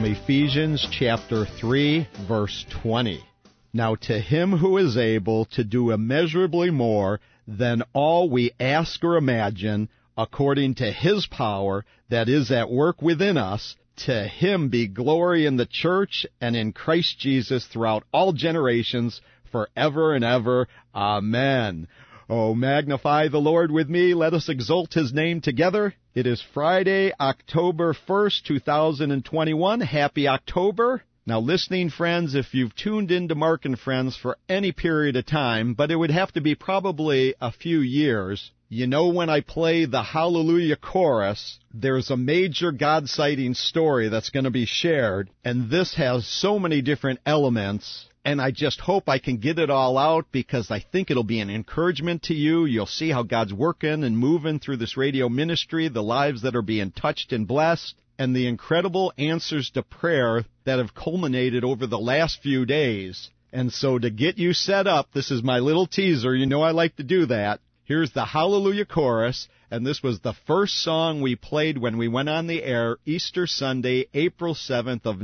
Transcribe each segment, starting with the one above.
Ephesians chapter 3, verse 20. Now to him who is able to do immeasurably more than all we ask or imagine, according to his power that is at work within us, to him be glory in the church and in Christ Jesus throughout all generations, forever and ever. Amen. Oh, magnify the Lord with me. Let us exalt his name together. It is Friday, October 1st, 2021. Happy October. Now, listening friends, if you've tuned into Mark and Friends for any period of time, but it would have to be probably a few years, you know when I play the Hallelujah Chorus, there's a major God-citing story that's going to be shared, and this has so many different elements, and I just hope I can get it all out because I think it'll be an encouragement to you. You'll see how God's working and moving through this radio ministry, the lives that are being touched and blessed, and the incredible answers to prayer that have culminated over the last few days. And so to get you set up, this is my little teaser. You know I like to do that. Here's the Hallelujah Chorus, and this was the first song we played when we went on the air Easter Sunday, April 7th of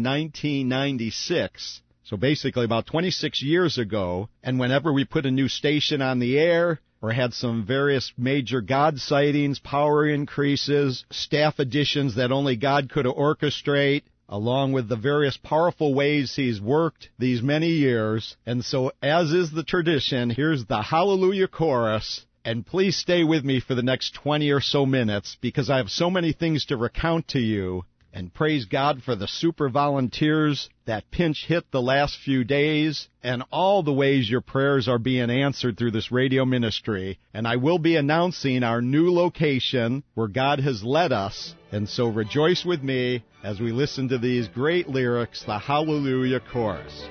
1996. So basically about 26 years ago, and whenever we put a new station on the air, or had some various major God sightings, power increases, staff additions that only God could orchestrate, along with the various powerful ways he's worked these many years. And so, as is the tradition, here's the Hallelujah Chorus. And please stay with me for the next 20 or so minutes, because I have so many things to recount to you. And praise God for the super volunteers that pinch hit the last few days, and all the ways your prayers are being answered through this radio ministry. And I will be announcing our new location where God has led us. And so rejoice with me as we listen to these great lyrics, the Hallelujah Chorus.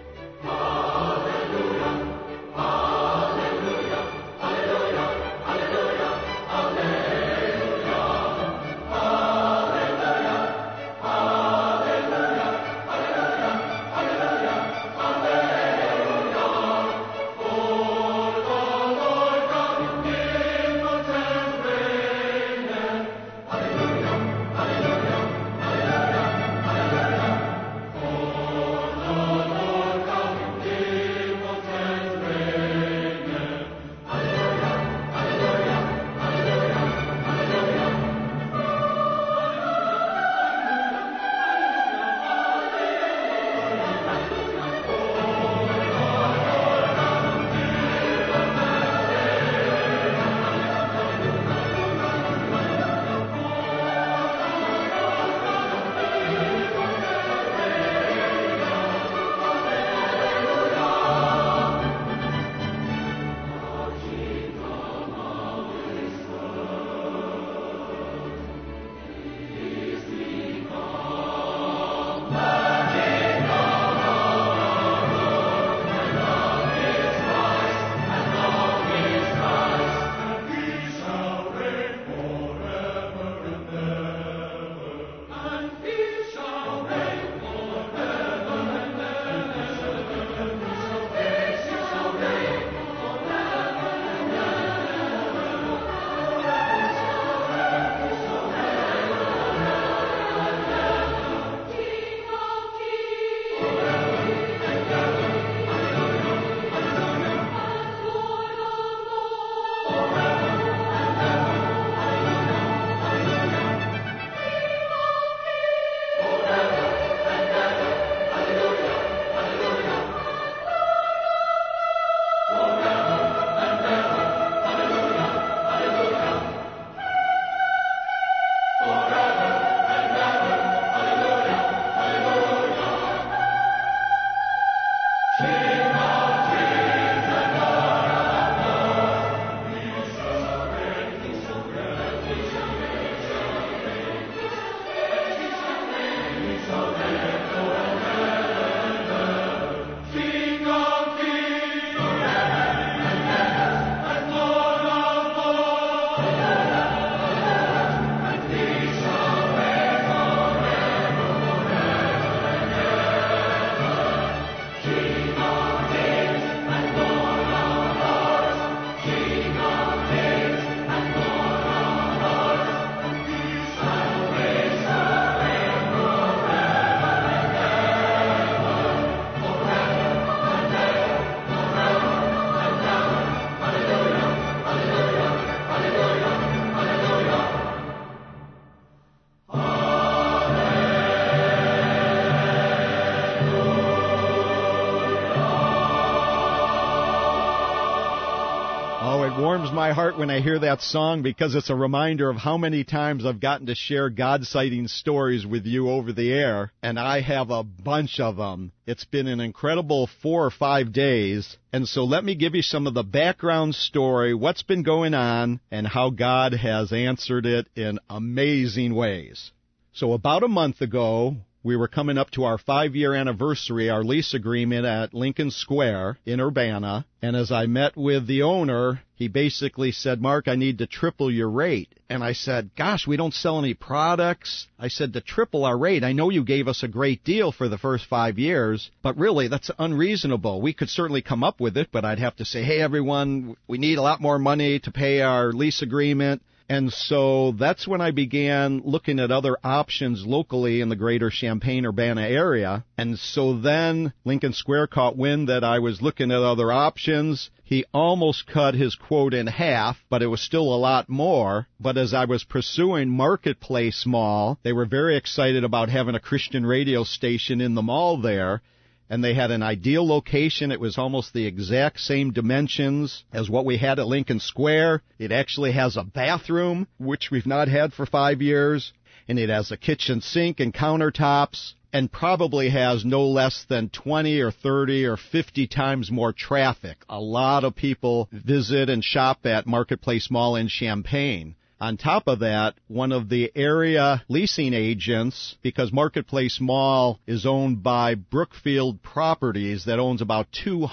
warms my heart when I hear that song because it's a reminder of how many times I've gotten to share God-sighting stories with you over the air, and I have a bunch of them. It's been an incredible 4 or 5 days, and so let me give you some of the background story, what's been going on, and how God has answered it in amazing ways. So about a month ago, we were coming up to our 5-year anniversary, our lease agreement at Lincoln Square in Urbana. And as I met with the owner, he basically said, Mark, I need to triple your rate. And I said, gosh, we don't sell any products. I said, to triple our rate, I know you gave us a great deal for the first 5 years, but really that's unreasonable. We could certainly come up with it, but I'd have to say, hey, everyone, we need a lot more money to pay our lease agreement. And so that's when I began looking at other options locally in the greater Champaign-Urbana area. And so then Lincoln Square caught wind that I was looking at other options. He almost cut his quote in half, but it was still a lot more. But as I was pursuing Marketplace Mall, they were very excited about having a Christian radio station in the mall there. And they had an ideal location. It was almost the exact same dimensions as what we had at Lincoln Square. It actually has a bathroom, which we've not had for 5 years. And it has a kitchen sink and countertops, and probably has no less than 20 or 30 or 50 times more traffic. A lot of people visit and shop at Marketplace Mall in Champaign. On top of that, one of the area leasing agents, because Marketplace Mall is owned by Brookfield Properties that owns about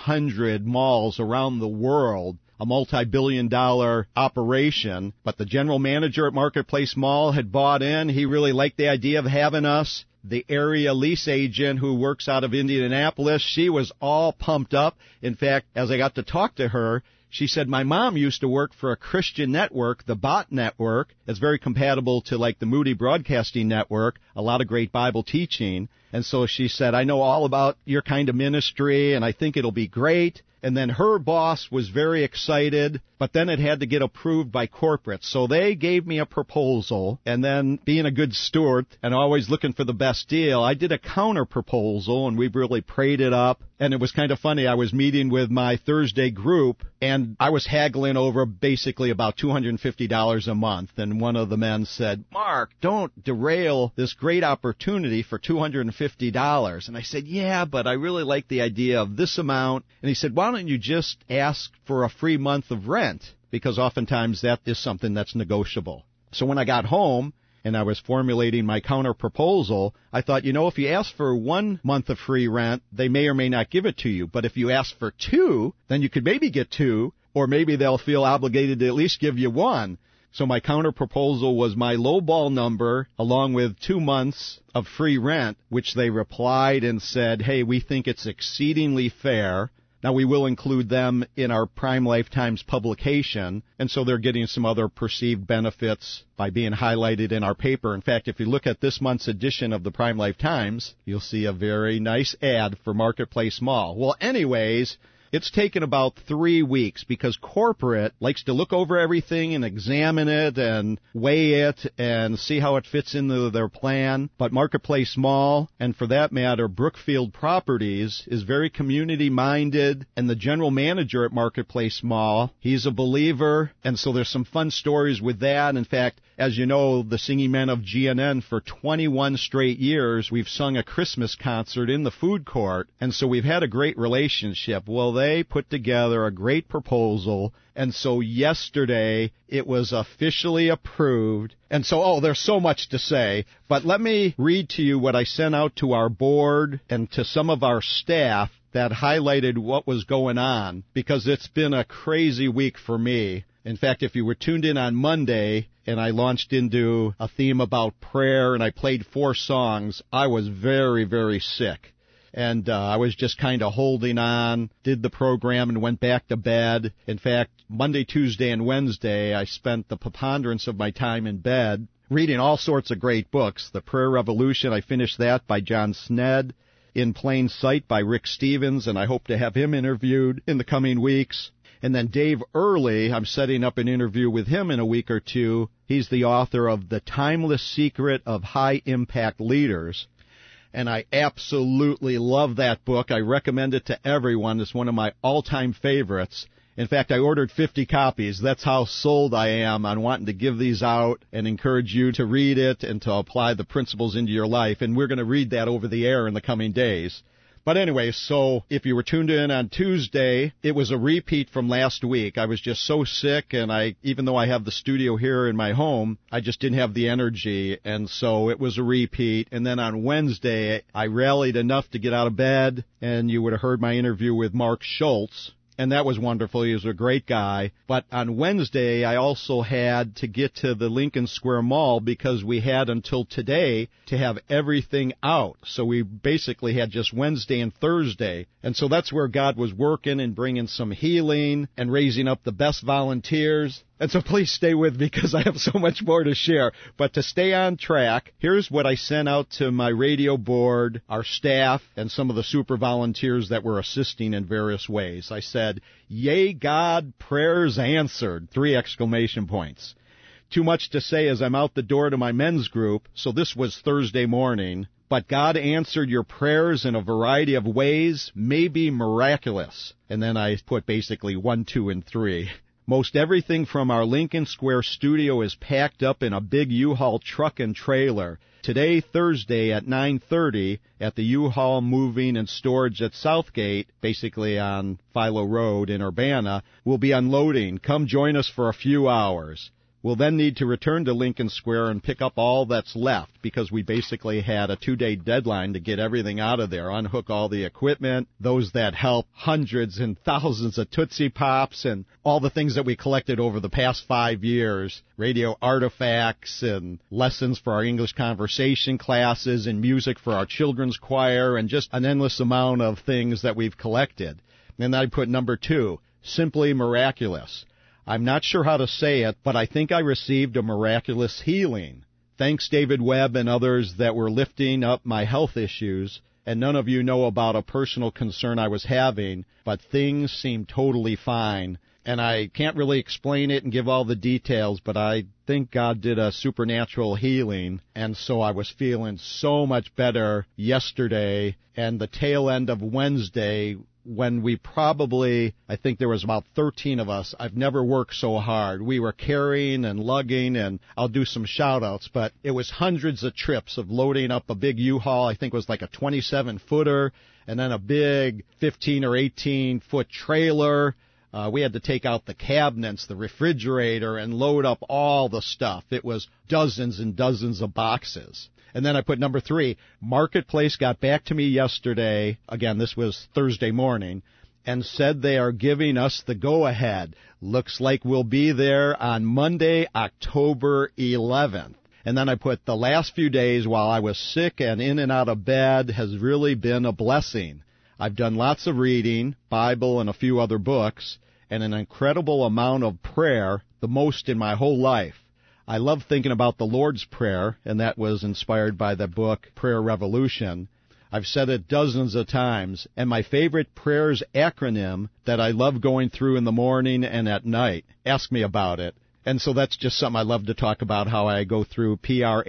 200 malls around the world, a multi-billion-dollar operation, but the general manager at Marketplace Mall had bought in. He really liked the idea of having us. The area lease agent who works out of Indianapolis, she was all pumped up. In fact, as I got to talk to her, she said, my mom used to work for a Christian network, the Bott Network. It's very compatible to like the Moody Broadcasting Network, a lot of great Bible teaching. And so she said, I know all about your kind of ministry, and I think it'll be great. And then her boss was very excited, but then it had to get approved by corporate. So they gave me a proposal, and then being a good steward and always looking for the best deal, I did a counter proposal, and we really prayed it up. And it was kind of funny. I was meeting with my Thursday group, and I was haggling over basically about $250 a month. And one of the men said, Mark, don't derail this great opportunity for $250. And I said, yeah, but I really like the idea of this amount. And he said, why don't you just ask for a free month of rent? Because oftentimes that is something that's negotiable. So when I got home and I was formulating my counter proposal, I thought, if you ask for 1 month of free rent, they may or may not give it to you. But if you ask for 2, then you could maybe get 2, or maybe they'll feel obligated to at least give you 1. So my counter proposal was my lowball number along with 2 months of free rent, which they replied and said, hey, we think it's exceedingly fair. Now, we will include them in our Prime Lifetimes publication, and so they're getting some other perceived benefits by being highlighted in our paper. In fact, if you look at this month's edition of the Prime Lifetimes, you'll see a very nice ad for Marketplace Mall. Well, anyways, it's taken about 3 weeks because corporate likes to look over everything and examine it and weigh it and see how it fits into their plan. But Marketplace Mall, and for that matter, Brookfield Properties, is very community-minded. And the general manager at Marketplace Mall, he's a believer. And so there's some fun stories with that. In fact, as you know, the Singing Men of GNN, for 21 straight years, we've sung a Christmas concert in the food court. And so we've had a great relationship. Well, they put together a great proposal, and so yesterday it was officially approved. And so, there's so much to say, but let me read to you what I sent out to our board and to some of our staff that highlighted what was going on, because it's been a crazy week for me. In fact, if you were tuned in on Monday and I launched into a theme about prayer and I played 4 songs, I was very, very sick. And I was just kind of holding on, did the program, and went back to bed. In fact, Monday, Tuesday, and Wednesday, I spent the preponderance of my time in bed reading all sorts of great books. The Prayer Revolution, I finished that by John Sned. In Plain Sight by Rick Stevens, and I hope to have him interviewed in the coming weeks. And then Dave Earley, I'm setting up an interview with him in a week or two. He's the author of The Timeless Secret of High Impact Leaders. And I absolutely love that book. I recommend it to everyone. It's one of my all-time favorites. In fact, I ordered 50 copies. That's how sold I am on wanting to give these out and encourage you to read it and to apply the principles into your life. And we're going to read that over the air in the coming days. But anyway, so if you were tuned in on Tuesday, it was a repeat from last week. I was just so sick, and even though I have the studio here in my home, I just didn't have the energy, and so it was a repeat. And then on Wednesday, I rallied enough to get out of bed, and you would have heard my interview with Mark Schultz. And that was wonderful. He was a great guy. But on Wednesday, I also had to get to the Lincoln Square Mall because we had until today to have everything out. So we basically had just Wednesday and Thursday. And so that's where God was working and bringing some healing and raising up the best volunteers. And so please stay with me because I have so much more to share. But to stay on track, here's what I sent out to my radio board, our staff, and some of the super volunteers that were assisting in various ways. I said, "Yay, God, prayers answered!" 3 exclamation points. Too much to say as I'm out the door to my men's group, so this was Thursday morning. But God answered your prayers in a variety of ways, maybe miraculous. And then I put basically 1, 2, and 3. Most everything from our Lincoln Square studio is packed up in a big U-Haul truck and trailer. Today, Thursday, at 9:30, at the U-Haul Moving and Storage at Southgate, basically on Philo Road in Urbana, we'll be unloading. Come join us for a few hours. We'll then need to return to Lincoln Square and pick up all that's left because we basically had a 2-day deadline to get everything out of there, unhook all the equipment, those that help hundreds and thousands of Tootsie Pops and all the things that we collected over the past 5 years, radio artifacts and lessons for our English conversation classes and music for our children's choir and just an endless amount of things that we've collected. And I put number 2, simply miraculous. I'm not sure how to say it, but I think I received a miraculous healing. Thanks David Webb and others that were lifting up my health issues, and none of you know about a personal concern I was having, but things seem totally fine. And I can't really explain it and give all the details, but I think God did a supernatural healing, and so I was feeling so much better yesterday, and the tail end of Wednesday when we probably, I think there was about 13 of us. I've never worked so hard. We were carrying and lugging, and I'll do some shout-outs, but it was hundreds of trips of loading up a big U-Haul. I think it was like a 27-footer, and then a big 15 or 18-foot trailer. We had to take out the cabinets, the refrigerator, and load up all the stuff. It was dozens and dozens of boxes. And then I put number 3, Marketplace got back to me yesterday, again, this was Thursday morning, and said they are giving us the go-ahead. Looks like we'll be there on Monday, October 11th. And then I put the last few days while I was sick and in and out of bed has really been a blessing. I've done lots of reading, Bible and a few other books, and an incredible amount of prayer, the most in my whole life. I love thinking about the Lord's Prayer, and that was inspired by the book Prayer Revolution. I've said it dozens of times, and my favorite prayers acronym that I love going through in the morning and at night. Ask me about it. And so that's just something I love to talk about, how I go through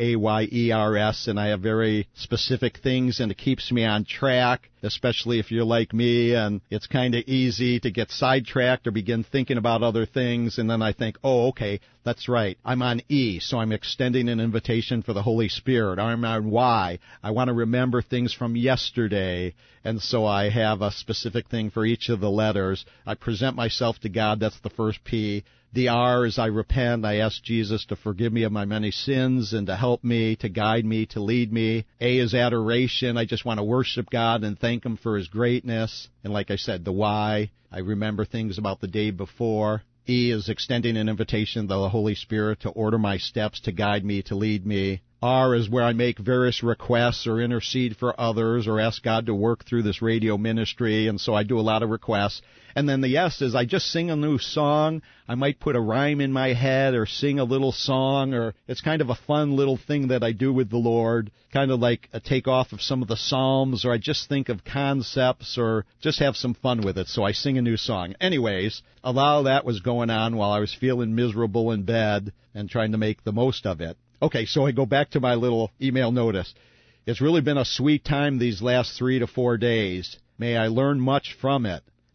PRAYERS, and I have very specific things, and it keeps me on track, especially if you're like me, and it's kind of easy to get sidetracked or begin thinking about other things, and then I think, oh, okay, that's right, I'm on E, so I'm extending an invitation for the Holy Spirit. I'm on Y, I want to remember things from yesterday, and so I have a specific thing for each of the letters. I present myself to God, that's the first P. The R is I repent. I ask Jesus to forgive me of my many sins and to help me, to guide me, to lead me. A is adoration. I just want to worship God and thank Him for His greatness. And like I said, the Y, I remember things about the day before. E is extending an invitation to the Holy Spirit to order my steps, to guide me, to lead me. R is where I make various requests or intercede for others or ask God to work through this radio ministry, and so I do a lot of requests. And then the S is I just sing a new song. I might put a rhyme in my head or sing a little song, or it's kind of a fun little thing that I do with the Lord, kind of like a takeoff of some of the Psalms, or I just think of concepts or just have some fun with it, so I sing a new song. Anyways, a lot of that was going on while I was feeling miserable in bed and trying to make the most of it. Okay, so I go back to my little email notice. It's really been a sweet time these last 3 to 4 days. May I learn much from it.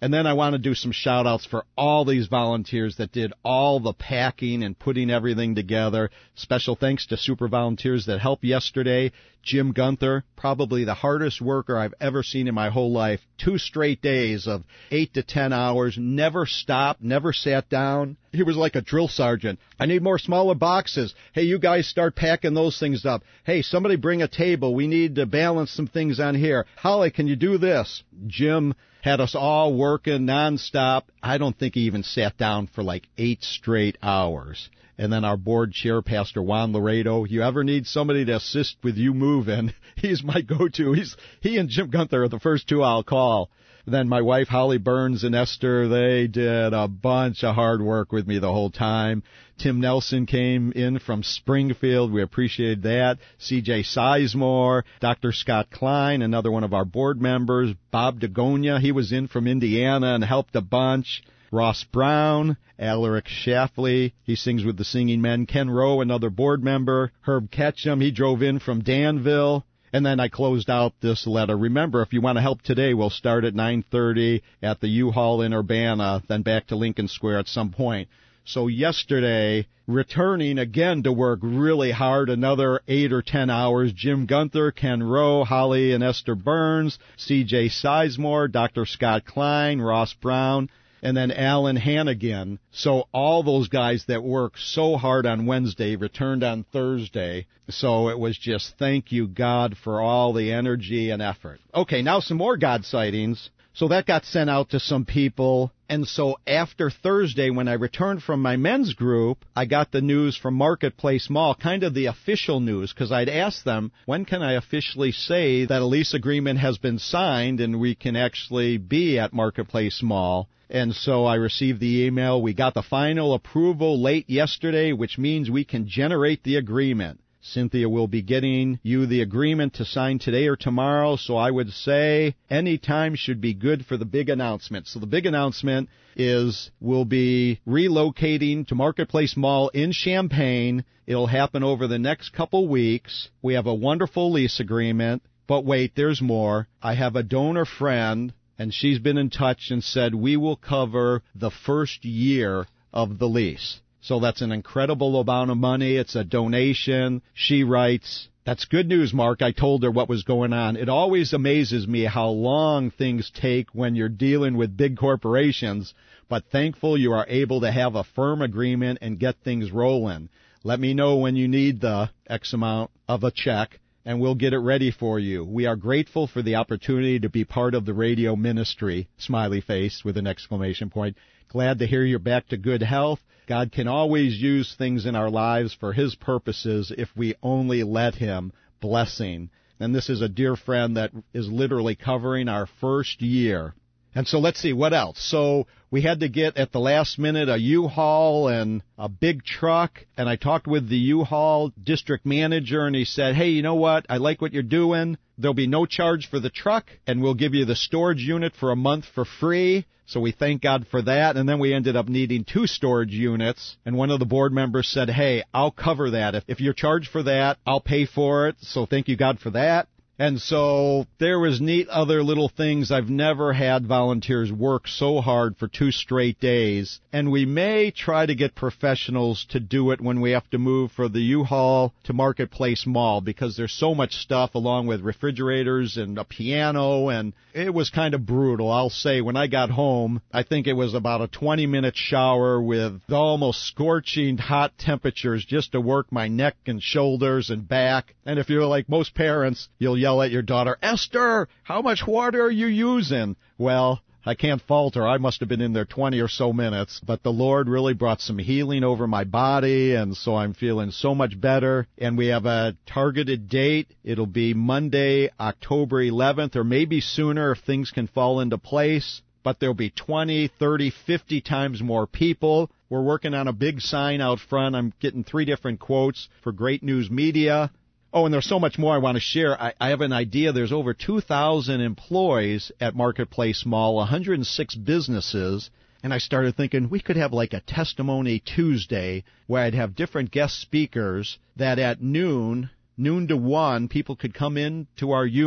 And then I want to do some shout-outs for all these volunteers that did all the packing and putting everything together. Special thanks to super volunteers that helped yesterday. Jim Gunther, probably the hardest worker I've ever seen in my whole life. 2 straight days of 8 to 10 hours, never stopped, never sat down. He was like a drill sergeant. I need more smaller boxes. Hey, you guys start packing those things up. Hey, somebody bring a table. We need to balance some things on here. Holly, can you do this? Jim had us all working nonstop. I don't think he even sat down for like 8 straight hours. And then our board chair, Pastor Juan Laredo, you ever need somebody to assist with you moving, he's my go-to. He and Jim Gunther are the first 2 I'll call. Then my wife, Holly Burns, and Esther, they did a bunch of hard work with me the whole time. Tim Nelson came in from Springfield. We appreciated that. C.J. Sizemore, Dr. Scott Klein, another one of our board members. Bob DeGonia, he was in from Indiana and helped a bunch. Ross Brown, Alaric Shafley, he sings with the Singing Men. Ken Rowe, another board member. Herb Ketchum, he drove in from Danville. And then I closed out this letter. Remember, if you want to help today, we'll start at 9:30 at the U-Haul in Urbana, then back to Lincoln Square at some point. So yesterday, returning again to work really hard, another 8 or 10 hours, Jim Gunther, Ken Rowe, Holly and Esther Burns, C.J. Sizemore, Dr. Scott Klein, Ross Brown, and then Alan Hannigan. So all those guys that worked so hard on Wednesday returned on Thursday. So it was just thank you, God, for all the energy and effort. Okay, now some more God sightings. So that got sent out to some people. And so after Thursday, when I returned from my men's group, I got the news from Marketplace Mall, kind of the official news, because I'd asked them, when can I officially say that a lease agreement has been signed and we can actually be at Marketplace Mall? And so I received the email. We got the final approval late yesterday, which means we can generate the agreement. Cynthia will be getting you the agreement to sign today or tomorrow, so I would say any time should be good for the big announcement. So the big announcement is we'll be relocating to Marketplace Mall in Champaign. It'll happen over the next couple weeks. We have a wonderful lease agreement, but wait, there's more. I have a donor friend, and she's been in touch and said we will cover the first year of the lease. So that's an incredible amount of money. It's a donation. She writes, that's good news, Mark. I told her what was going on. It always amazes me how long things take when you're dealing with big corporations, but thankful you are able to have a firm agreement and get things rolling. Let me know when you need the X amount of a check, and we'll get it ready for you. We are grateful for the opportunity to be part of the radio ministry, smiley face with an exclamation point. Glad to hear you're back to good health. God can always use things in our lives for His purposes if we only let Him. Blessing. And this is a dear friend that is literally covering our first year. And so let's see, what else? So we had to get at the last minute a U-Haul and a big truck, and I talked with the U-Haul district manager, and he said, hey, you know what? I like what you're doing. There'll be no charge for the truck, and we'll give you the storage unit for a month for free. So we thank God for that, and then we ended up needing 2 storage units, and one of the board members said, hey, I'll cover that. If you're charged for that, I'll pay for it, so thank you, God, for that. And so there was neat other little things. I've never had volunteers work so hard for 2 straight days. And we may try to get professionals to do it when we have to move for the U-Haul to Marketplace Mall, because there's so much stuff along with refrigerators and a piano, and it was kind of brutal. I'll say when I got home, I think it was about a 20-minute shower with almost scorching hot temperatures just to work my neck and shoulders and back. And if you're like most parents, you'll yell at your daughter, Esther, how much water are you using? Well, I can't fault her. I must have been in there 20 or so minutes. But the Lord really brought some healing over my body, and so I'm feeling so much better. And we have a targeted date. It'll be Monday, October 11th, or maybe sooner if things can fall into place. But there'll be 20, 30, 50 times more people. We're working on a big sign out front. I'm getting 3 different quotes for Great News Media. Oh, and there's so much more I want to share. I have an idea. There's over 2,000 employees at Marketplace Mall, 106 businesses, and I started thinking we could have like a Testimony Tuesday where I'd have different guest speakers that at noon to 1, people could come in to our unit.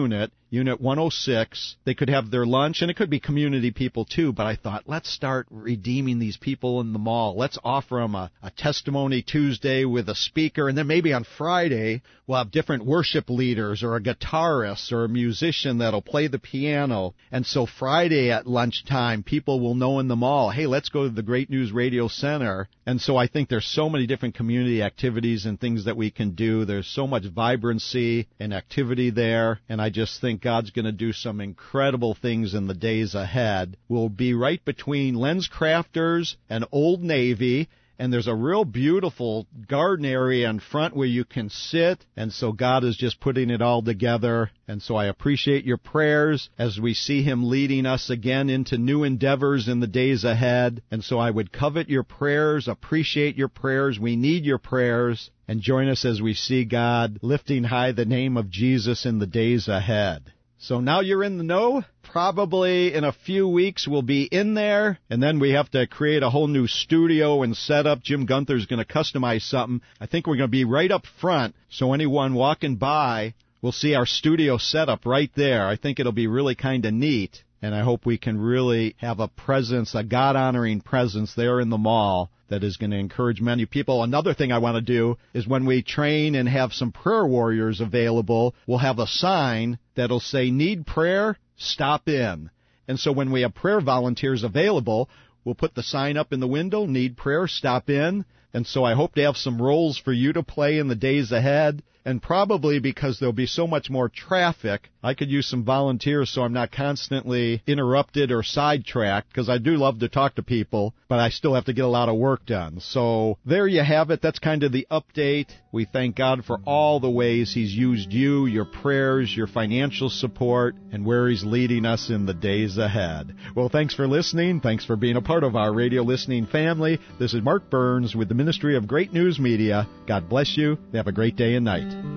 Unit 106. They could have their lunch, and it could be community people too, but I thought, let's start redeeming these people in the mall. Let's offer them a Testimony Tuesday with a speaker, and then maybe on Friday we'll have different worship leaders or a guitarist or a musician that'll play the piano. And so Friday at lunchtime, people will know in the mall, hey, let's go to the Great News Radio Center. And so I think there's so many different community activities and things that we can do. There's so much vibrancy and activity there, and I just think God's going to do some incredible things in the days ahead. We'll be right between Lens Crafters and Old Navy, and there's a real beautiful garden area in front where you can sit, and so God is just putting it all together. And so I appreciate your prayers as we see Him leading us again into new endeavors in the days ahead. And so I would covet your prayers, appreciate your prayers. We need your prayers. And join us as we see God lifting high the name of Jesus in the days ahead. So now you're in the know. Probably in a few weeks we'll be in there, and then we have to create a whole new studio and setup. Jim Gunther's going to customize something. I think we're going to be right up front, so anyone walking by will see our studio setup right there. I think it'll be really kind of neat, and I hope we can really have a presence, a God-honoring presence there in the mall that is going to encourage many people. Another thing I want to do is when we train and have some prayer warriors available, we'll have a sign that'll say, need prayer? Stop in. And so when we have prayer volunteers available, we'll put the sign up in the window, need prayer? Stop in. And so I hope to have some roles for you to play in the days ahead. And probably because there'll be so much more traffic, I could use some volunteers so I'm not constantly interrupted or sidetracked, because I do love to talk to people, but I still have to get a lot of work done. So there you have it. That's kind of the update. We thank God for all the ways He's used you, your prayers, your financial support, and where He's leading us in the days ahead. Well, thanks for listening. Thanks for being a part of our radio listening family. This is Mark Burns with the Ministry of Great News Media. God bless you. Have a great day and night.